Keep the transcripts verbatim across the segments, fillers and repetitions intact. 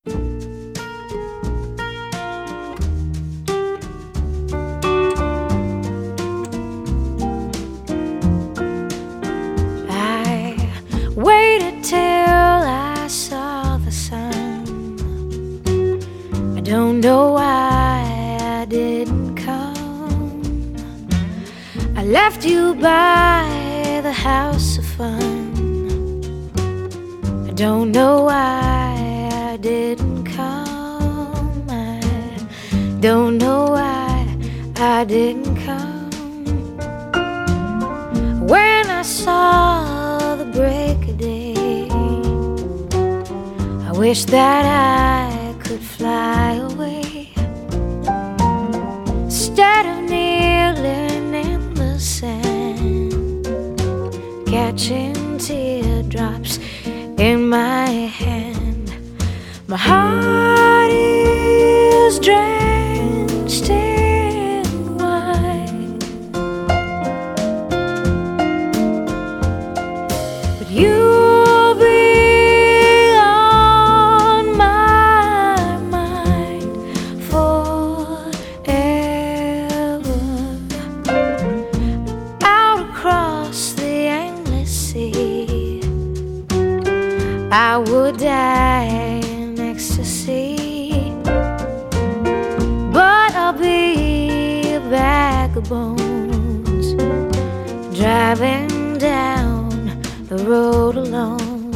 Waited till I saw the sun. I don't know why I didn't come. I left you by the house of fun. I don't know why I didn't come. I don't know why I didn't come. When I saw the break of day, I wish that I could fly away instead of kneeling in the sand, catching teardrops in my hand. My heart is drenched in wine, but you'll be on my mind forever. Out across the endless sea, I would die in ecstasy, but I'll be a bag of bones driving down the road alone.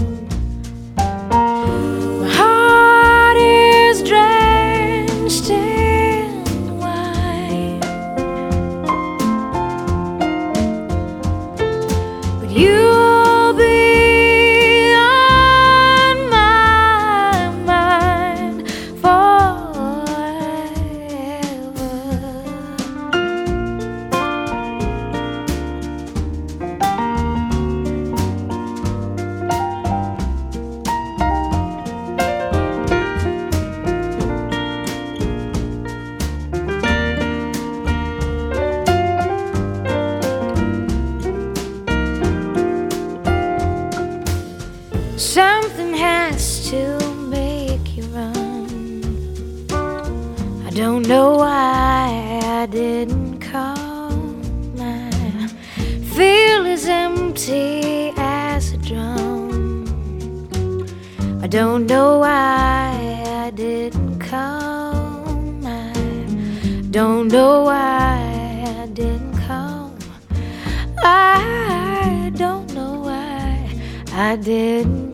My heart is drenched in wine, but you'll be on my mind forever. Something has to make you run. I don't know why I didn't come. I feel as empty as a drum. I don't know why I didn't come. I don't know why I didn't come. I don't know why I didn't